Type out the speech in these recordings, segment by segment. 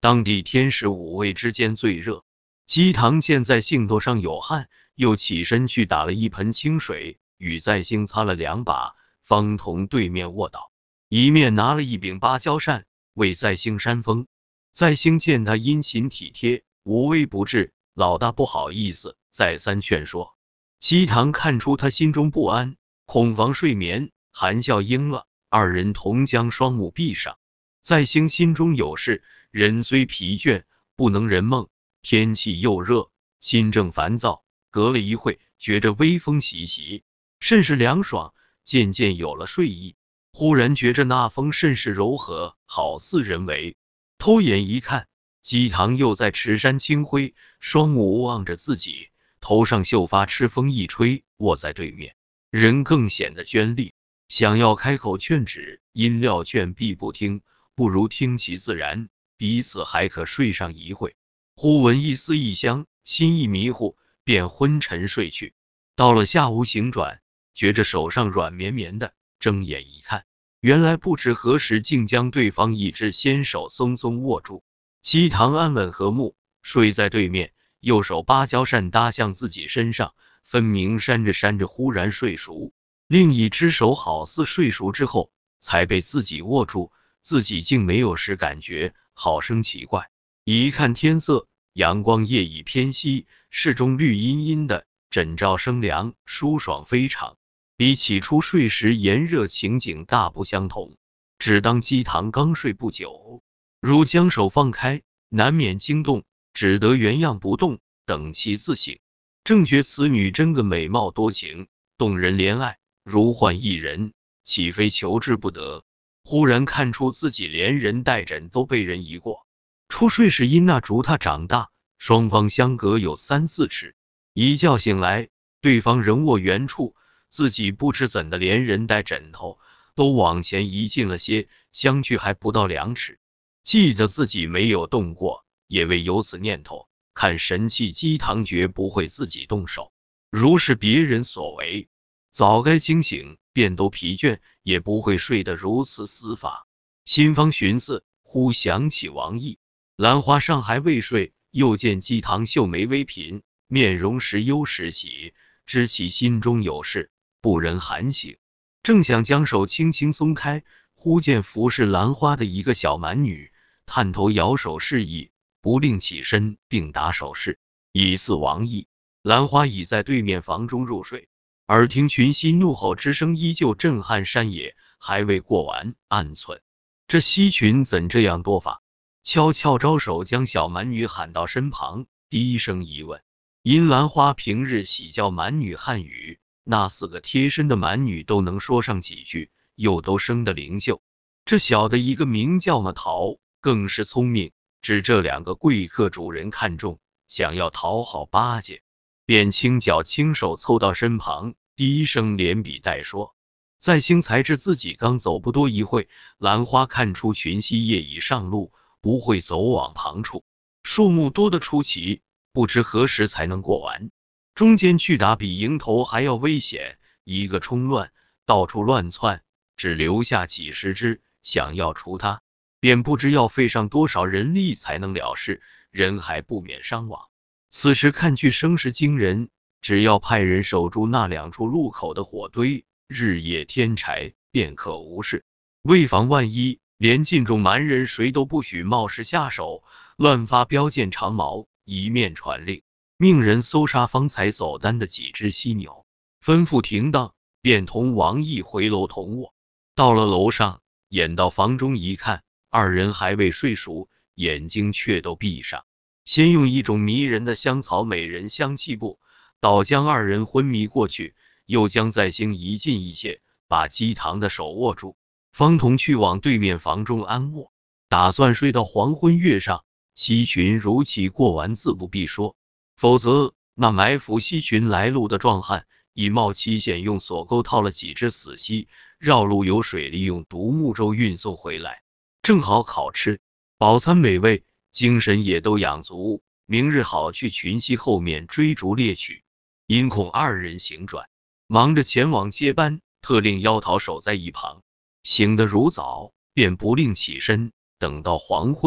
当地天时五味之间最热。姬唐见在兴头上有汗，又起身去打了一盆清水，与在兴擦了2把，方同对面卧倒，一面拿了一柄芭蕉扇为在兴扇风。在兴见他殷勤体贴，无微不至，老大不好意思，再三劝说。姬唐看出他心中不安，恐妨睡眠，含笑应了，二人同将双目闭上。在兴心中有事，人虽疲倦，不能人梦。天气又热，心正烦躁，隔了一会，觉着微风习习，甚是凉爽，渐渐有了睡意。忽然觉着那风甚是柔和，好似人为。偷眼一看，姬唐又在池山清辉，双目望着自己，头上秀发吃风一吹，卧在对面，人更显得娟丽。想要开口劝止，因料劝必不听，不如听其自然，彼此还可睡上一会。忽闻一丝异香，心一迷糊，便昏沉睡去。到了下午醒转，觉着手上软绵绵的，睁眼一看，原来不知何时竟将对方一只纤手松松握住。姬唐安稳和睦，睡在对面，右手芭蕉扇搭向自己身上，分明扇着忽然睡熟，另一只手好似睡熟之后才被自己握住，自己竟没有时感觉，好生奇怪。一看天色，阳光夜已偏西，室中绿阴阴的，枕罩生凉，舒爽非常，比起初睡时炎热情景大不相同。只当姬唐刚睡不久，如将手放开，难免惊动，只得原样不动，等其自醒。正觉此女真个美貌多情，动人怜爱，如幻一人，岂非求之不得。忽然看出自己连人带枕都被人移过。初睡时因那竹榻长大，双方相隔有3、4尺，一觉醒来，对方仍卧原处，自己不知怎的连人带枕头都往前移近了些，相距还不到2尺。记得自己没有动过，也未有此念头，看神气姬唐绝不会自己动手，如是别人所为，早该惊醒，便都疲倦，也不会睡得如此死法。心方寻思，忽想起王毅。兰花尚还未睡，又见姬唐秀眉微颦，面容时忧时喜，知其心中有事，不忍喊醒。正想将手轻轻松开，忽见服侍兰花的一个小蛮女，探头摇手示意，不令起身，并打手势，以似王毅。兰花已在对面房中入睡，耳听群西怒吼之声依旧震撼山野，还未过完，暗忖这西群怎这样多法？悄悄招手将小蛮女喊到身旁，低声疑问。因兰花平日喜教蛮女汉语，那4个贴身的蛮女都能说上几句，又都生得灵秀。这小的一个名叫马桃，更是聪明，只这2个贵客主人看中，想要讨好巴结，便轻脚轻手凑到身旁，低声连笔带说。在兴才知自己刚走不多一会，兰花看出群西夜已上路，不会走往旁处，树木多得出奇，不知何时才能过完。中间去打比迎头还要危险，一个冲乱，到处乱窜，只留下几10只，想要除它，便不知要费上多少人力才能了事，人还不免伤亡。此时看去声势惊人，只要派人守住那2处路口的火堆，日夜添柴，便可无事。为防万一，连晋中蛮人谁都不许冒失下手，乱发标箭长矛，一面传令，命人搜杀方才走单的几只犀牛，吩咐停当，便同王毅回楼同卧。到了楼上，眼到房中一看，二人还未睡熟，眼睛却都闭上，先用一种迷人的香草美人香气布，倒将二人昏迷过去，又将在兴移近一些，把姬唐的手握住，方同去往对面房中安卧，打算睡到黄昏月上。西群如其过完自不必说，否则那埋伏西群来路的壮汉，以冒奇险用锁钩套了几只死犀，绕路由水利用独木舟运送回来，正好烤吃，饱餐美味，精神也都养足，明日好去群西后面追逐猎取。因恐二人醒转，忙着前往接班，特令妖桃守在一旁，醒得如早，便不令起身，等到黄昏，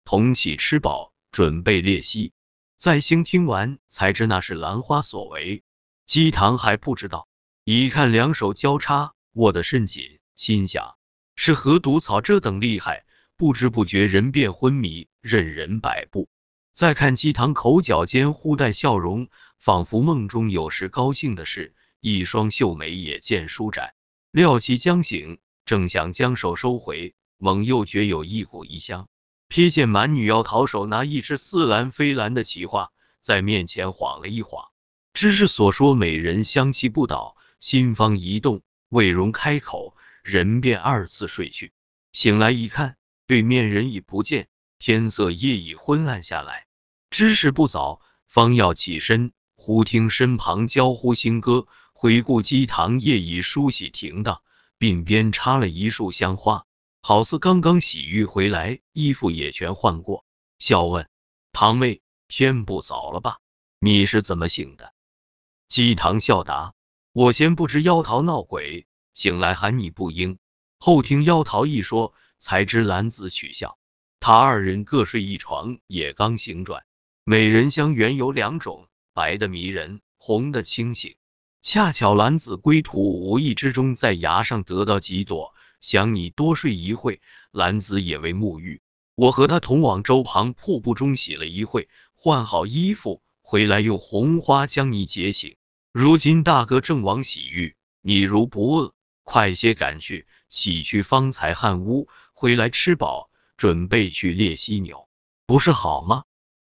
同起吃饱，准备猎息。在兴听完才知那是兰花所为，姬唐还不知道，一看两手交叉握得甚紧，心想是何毒草这等厉害，不知不觉人便昏迷，任人摆布。再看姬唐口角间忽带笑容，仿佛梦中有时高兴的事，一双秀眉也渐舒展。料其将醒，正想将手收回，猛又觉有一股异香，瞥见蛮女妖桃手拿一只似蓝非蓝的奇花，在面前晃了一晃。只是所说美人香气不倒，心方一动，未容开口，人便二次睡去。醒来一看，对面人已不见，天色夜已昏暗下来。知时不早，方要起身，忽听身旁交呼新歌，回顾姬唐夜已梳洗停当，鬓边插了一束香花，好似刚刚洗浴回来，衣服也全换过。笑问堂妹，天不早了吧？你是怎么醒的？姬唐笑答，我先不知妖桃闹鬼，醒来喊你不应，后听妖桃一说，才知兰子取笑。他二人各睡一床，也刚醒转。美人香原有两种，白的迷人，红的清醒。恰巧兰子归途无意之中在崖上得到几朵，想你多睡一会，兰子也为沐浴。我和他同往舟旁瀑布中洗了一会，换好衣服，回来用红花将你解醒。如今大哥正往洗浴，你如不饿，快些赶去，洗去方才汗污，回来吃饱，准备去猎犀牛，不是好吗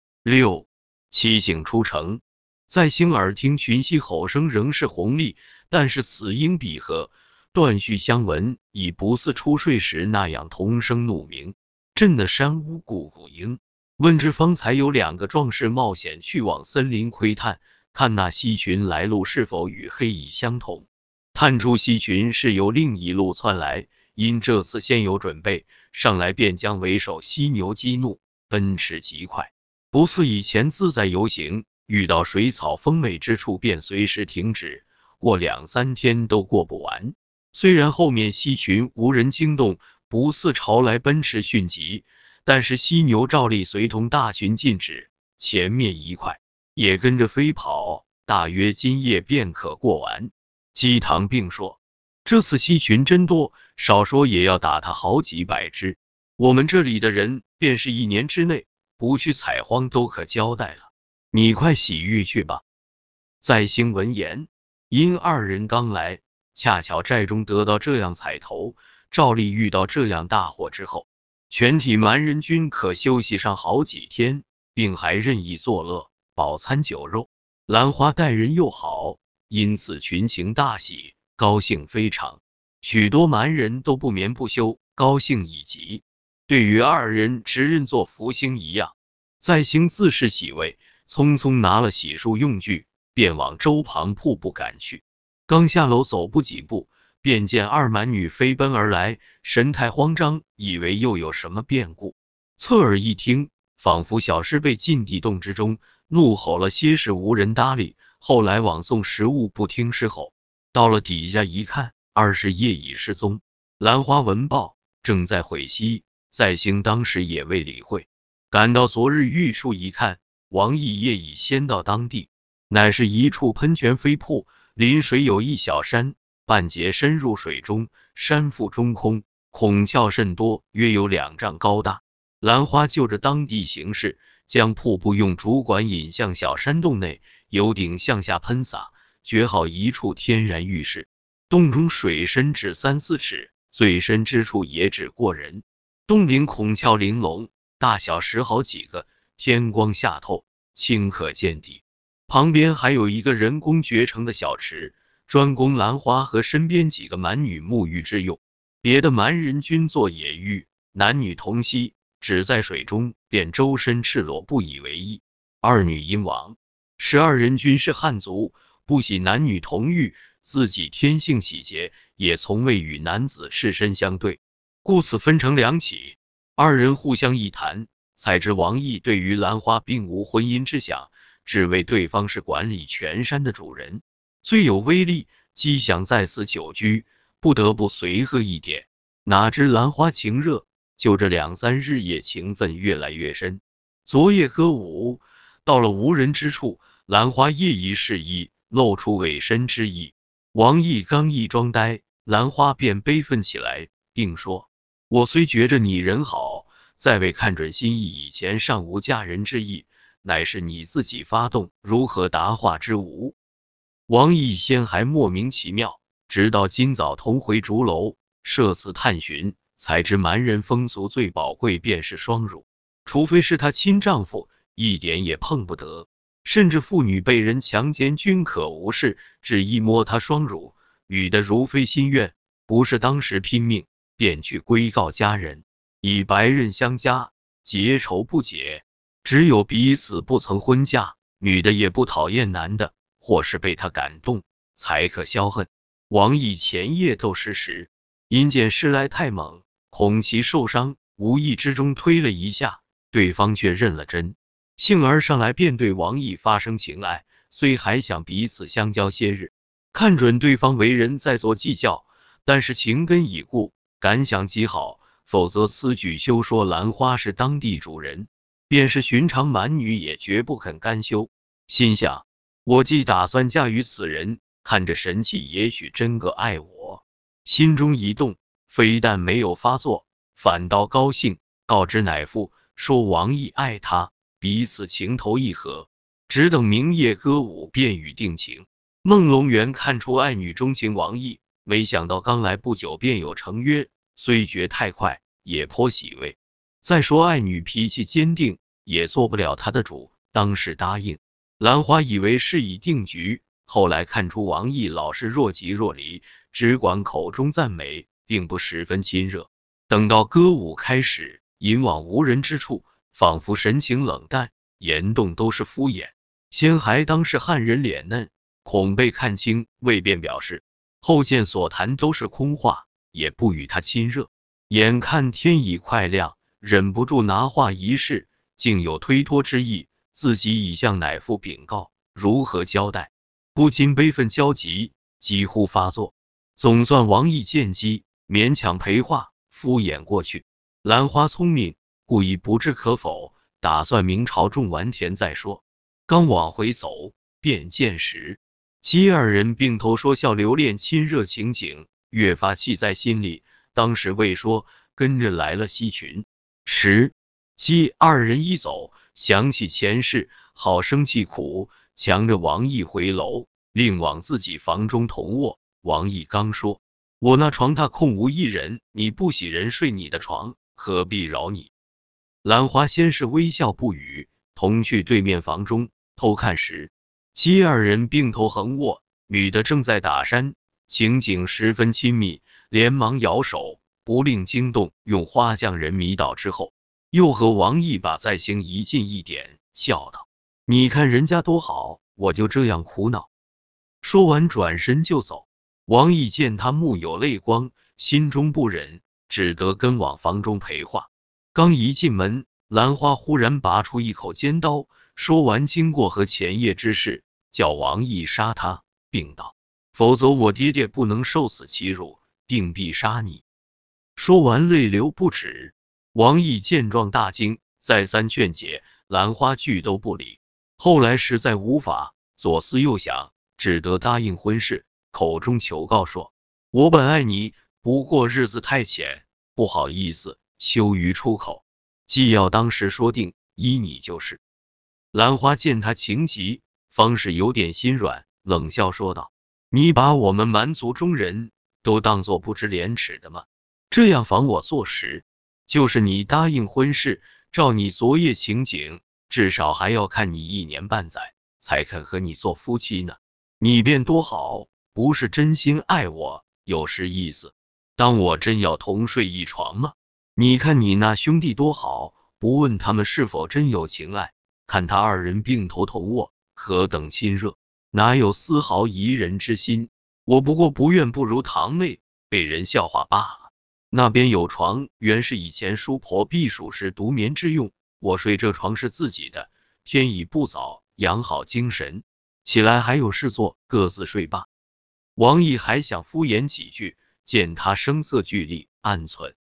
？6. 七醒出城。在兴耳听群犀吼声仍是洪厉，但是此音彼和，断续相闻，已不似初睡时那样同声怒鸣，震得山屋咕咕应。问之方才有2个壮士冒险去往森林窥探，看那犀群来路是否与黑蚁相同。探出犀群是由另一路窜来，因这次先有准备，上来便将为首犀牛激怒，奔驰极快，不似以前自在游行，遇到水草丰美之处便随时停止，过2-3天都过不完。虽然后面犀群无人惊动，不似朝来奔驰迅疾，但是犀牛照例随同大群进止，前面一块也跟着飞跑，大约今夜便可过完。姬唐并说，这次犀群真多，少说也要打他好几百只，我们这里的人便是1年之内不去采荒都可交代了，你快洗浴去吧。在兴闻言，因2人刚来，恰巧寨中得到这样彩头，照例遇到这样大祸之后，全体蛮人均可休息上好几天，并还任意作乐，饱餐酒肉。兰花待人又好，因此群情大喜，高兴非常，许多蛮人都不眠不休，高兴已极。对于2人直认作福星一样，在兴自是喜慰，匆匆拿了洗漱用具，便往舟旁瀑布赶去。刚下楼走不几步，便见2蛮女飞奔而来，神态慌张，以为又有什么变故。侧耳一听，仿佛小事被禁地洞之中，怒吼了些时无人搭理，后来往送食物不听狮吼。到了底下一看，2是夜已失踪。兰花闻报，正在悔惜，在兴当时也未理会，赶到昨日玉处一看，王毅夜已先到当地，乃是一处喷泉飞瀑，临水有一小山，半截深入水中，山腹中空，孔窍甚多，约有2丈高大。兰花就着当地形势，将瀑布用竹管引向小山洞内，由顶向下喷洒，掘好一处天然浴室。洞中水深至3-4尺，最深之处也只过人。洞顶孔窍玲珑，大小10好几个，天光下透，清可见底。旁边还有一个人工掘成的小池，专供兰花和身边几个蛮女沐浴之用。别的蛮人均做野浴，男女同息，只在水中便周身赤裸不以为意。2女因往12人均是汉族，不喜男女同浴，自己天性喜洁，也从未与男子赤身相对，故此分成2起。2人互相一谈，才知王毅对于兰花并无婚姻之想，只为对方是管理全山的主人，最有威力，既想在此久居，不得不随和一点。哪知兰花情热， 就这2、3日夜，情分越来越深。昨夜歌舞到了无人之处，兰花夜已示意，露出委身之意。王毅刚一装呆，兰花便悲愤起来，并说：我虽觉着你人好，在未看准心意以前，尚无嫁人之意，乃是你自己发动，如何答话之无？王毅先还莫名其妙，直到今早同回竹楼，设此探寻，才知蛮人风俗最宝贵便是双乳，除非是她亲丈夫，一点也碰不得。甚至妇女被人强奸均可无视，只一摸她双乳，女的如非心愿，不是当时拼命，便去归告家人，以白刃相加，结仇不解。只有彼此不曾婚嫁，女的也不讨厌男的，或是被他感动，才可消恨。王毅前夜斗诗时，因见事来太猛，恐其受伤，无意之中推了一下，对方却认了真，幸而上来便对王毅发生情爱，虽还想彼此相交些日，看准对方为人再做计较，但是情根已固，感想极好，否则此举休说兰花是当地主人，便是寻常蛮女也绝不肯甘休。心想，我既打算嫁与此人，看着神气也许真个爱我。心中一动，非但没有发作，反倒高兴，告知乃父说王毅爱他，彼此情投意合，只等明夜歌舞便与定情。孟龙元看出爱女钟情王毅，没想到刚来不久便有成约，虽觉太快，也颇喜慰。再说爱女脾气坚定，也做不了他的主，当时答应。兰花以为事已定局，后来看出王毅老是若即若离，只管口中赞美，并不十分亲热。等到歌舞开始，引往无人之处，仿佛神情冷淡，言动都是敷衍。先还当是汉人脸嫩，恐被看清，未便表示。后见所谈都是空话，也不与他亲热。眼看天已快亮，忍不住拿话一试，竟有推脱之意，自己已向乃父禀告，如何交代？不禁悲愤交集，几乎发作。总算王毅见机，勉强赔话，敷衍过去。兰花聪明，故意不置可否，打算明朝种完田再说。刚往回走，便见时，妻二人并头说笑，留恋亲热情景，越发气在心里。当时未说，跟着来了西群。妻二人一走，想起前事，好生气苦，强着王毅回楼，另往自己房中同卧。王毅刚说，我那床榻空无一人，你不喜人睡你的床，何必扰你？兰花先是微笑不语，同去对面房中偷看时，妻二人并头横卧，女的正在打山，情景十分亲密，连忙摇手，不令惊动，用花匠人迷倒之后，又和王毅把再行一近一点，笑道：你看人家多好，我就这样苦恼。说完转身就走。王毅见他目有泪光，心中不忍，只得跟往房中陪话。刚一进门，兰花忽然拔出一口尖刀，说完经过和前夜之事，叫王毅杀他，并道：否则我爹爹不能受此欺辱，定必杀你。说完泪流不止。王毅见状大惊，再三劝解，兰花拒都不理。后来实在无法，左思右想，只得答应婚事，口中求告说：我本爱你，不过日子太浅，不好意思，羞于出口，既要当时说定，依你就是。兰花见他情急，方是有点心软，冷笑说道：你把我们蛮族中人都当作不知廉耻的吗？这样防我做时，就是你答应婚事，照你昨夜情景，至少还要看你1年半载，才肯和你做夫妻呢。你便多好，不是真心爱我，有时意思，当我真要同睡一床吗？你看你那兄弟多好，不问他们是否真有情爱，看他二人并头同卧，何等亲热，哪有丝毫疑人之心？我不过不愿不如堂妹，被人笑话罢了。那边有床，原是以前叔婆避暑时独眠之用，我睡这床是自己的。天已不早，养好精神，起来还有事做，各自睡吧。王毅还想敷衍几句，见他声色俱厉，暗忖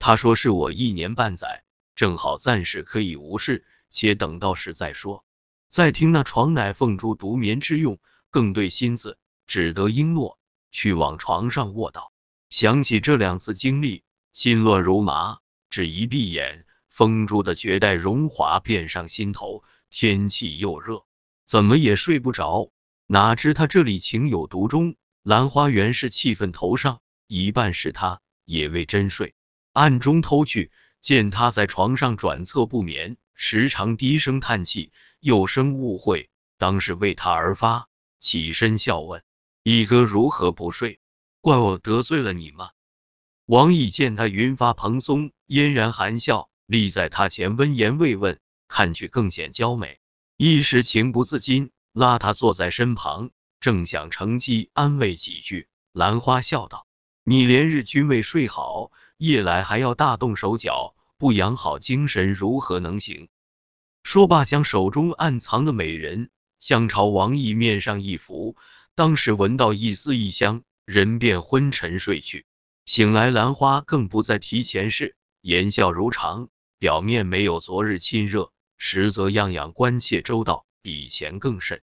他说是我1年半载，正好暂时可以无事，且等到时再说。再听那床乃凤珠独眠之用，更对心思，只得应诺，去往床上卧道。想起这2次经历，心乱如麻，只一闭眼，凤珠的绝代荣华便上心头，天气又热，怎么也睡不着。哪知他这里情有独钟，兰花原是气愤头上，一半是他，也未真睡，暗中偷去，见他在床上转侧不眠，时常低声叹气，又生误会，当是为他而发，起身笑问：一哥如何不睡？怪我得罪了你吗？王毅见他云发蓬松，嫣然含笑，立在他前温言慰问，看去更显娇美，一时情不自禁，拉他坐在身旁，正想乘机安慰几句，兰花笑道：你连日均未睡好，夜来还要大动手脚，不养好精神如何能行？说罢将手中暗藏的美人向朝王毅面上一拂，当时闻到一丝异香，人便昏沉睡去。醒来兰花更不再提前事，言笑如常，表面没有昨日亲热，实则样样关切周到，比前更甚。